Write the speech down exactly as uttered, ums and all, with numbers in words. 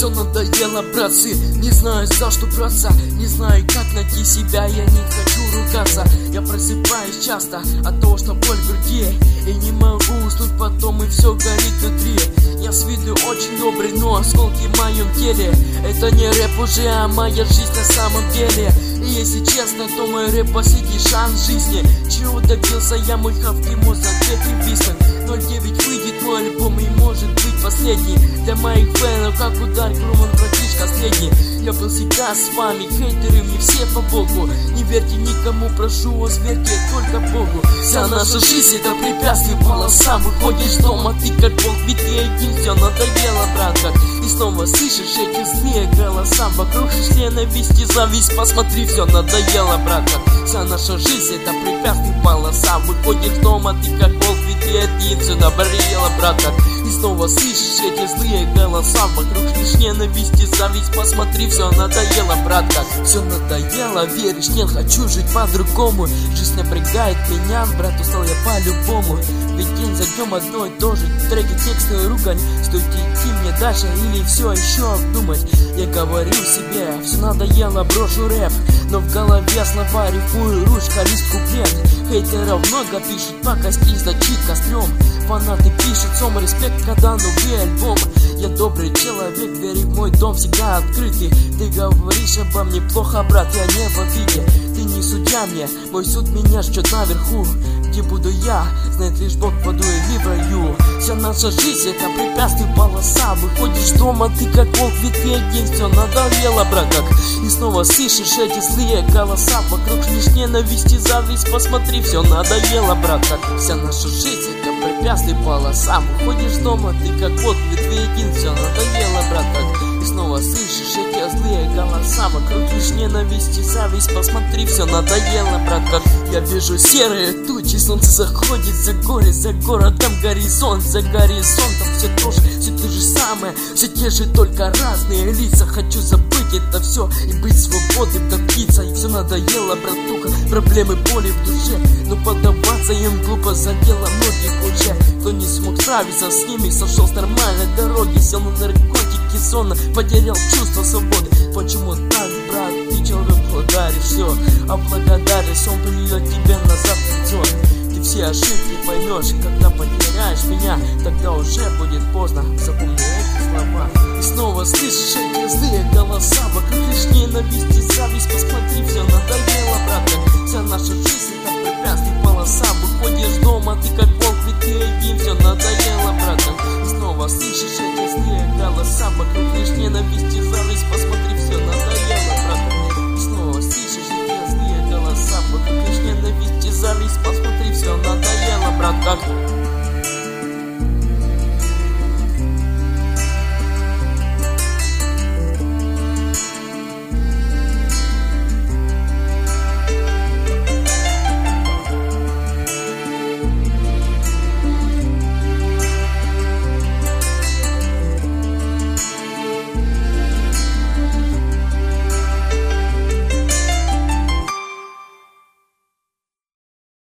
Все надоело, братцы, не знаю за что браться, не знаю как найти себя, я не хочу ругаться. Я просыпаюсь часто от того, что боль в груди, и не могу уснуть потом, и все горит внутри. Я с виду очень добрый, но осколки в моем теле. Это не рэп уже, а моя жизнь на самом деле. И если честно, то мой рэп последний шанс жизни. Чего добился я, мой хавки, мозг ответ и писок. ноль девять выйдет мой альбом и может быть последний. Для моих фэнов, как удар громом, братишка средний. Я был всегда с вами, хейтеры мне все по боку. Не верьте никому, прошу вас, верьте только Богу. Вся наша жизнь это препятствие полоса. Выходишь дома, ты как волк, ведь ты один, все надоело, братка. И снова слышишь эти злые голоса. Вокруг ненависть и зависть, посмотри, все надоело, братка. Вся наша жизнь это препятствие полоса. Выходишь дома, ты как волк, ведь ты один, все надоело, братка. И снова слышишь эти злые голоса. Вокруг лишь ненависть и зависть, посмотри, все надоело, братка. Все надоело, веришь, нет, хочу жить по-другому. Жизнь напрягает меня, брат, устал я по-любому. Ведь день за днем одно и то же, треки, тексты и ругань. Стоит идти мне дальше или все еще обдумать. Я говорю себе, все надоело, брошу рэп. Но в голове слова рифмую, ручка, лист, куплет. Хейтеров много пишут, пока скис зачит кострем. Фанаты пишут, сом респект, когда новый альбом. Я добрый человек, двери в мой дом всегда открыты. Ты говоришь обо мне плохо, брат, я не в обиде. Ты не судья мне, мой суд меня ждет наверху. Где буду я, знает лишь Бог, паду или в раю. Вся наша жизнь это препятствие полоса. Выходишь дома, ты как волк, ведь ты один, все надоело, брат, как. И снова слышишь эти злые голоса. Вокруг лишь ненависть и зависть, посмотри, все надоело, брат, как. Вся наша жизнь это препятствие полоса. Выходишь дома, ты как волк, ведь ты один, все надоело, брат, как. И снова слышишь эти злые голоса. Вокруг лишь ненависть и зависть, посмотри, все надоело, брат, как. Я вижу серые тучи, солнце заходит за горы, за городом горизонт, за горизонтом все тоже, все то же самое, все те же, только разные лица. Хочу забыть это все и быть свободным, как птица. И все надоело, братуха, проблемы, боли в душе, но поддаваться им глупо, задело многих уже. Кто не смог справиться с ними, сошел с нормальной дороги, сел на наркотики, сонно потерял чувство свободы. Почему так, брат, ты человек благодаришь все, а благодарность он придет тебе назад в лицо. Ты все ошибки поймешь, когда потеряешь меня, тогда уже будет поздно, запомни эти слова. И снова слышишь эти злые голоса. Вокруг лишь ненависть и зависть, посмотри, все надоело, братка. Вся наша жизнь это препятствие полоса. Выходишь дома, ты как волк, ведь ты один, все надоело, братка. И снова слышишь эти злые голоса. Вокруг лишь ненависть и зависть, посмотри, все надоело, братка. И снова слышишь эти злые голоса. Вокруг лишь ненависть и зависть, посмотри, все надоело, братка.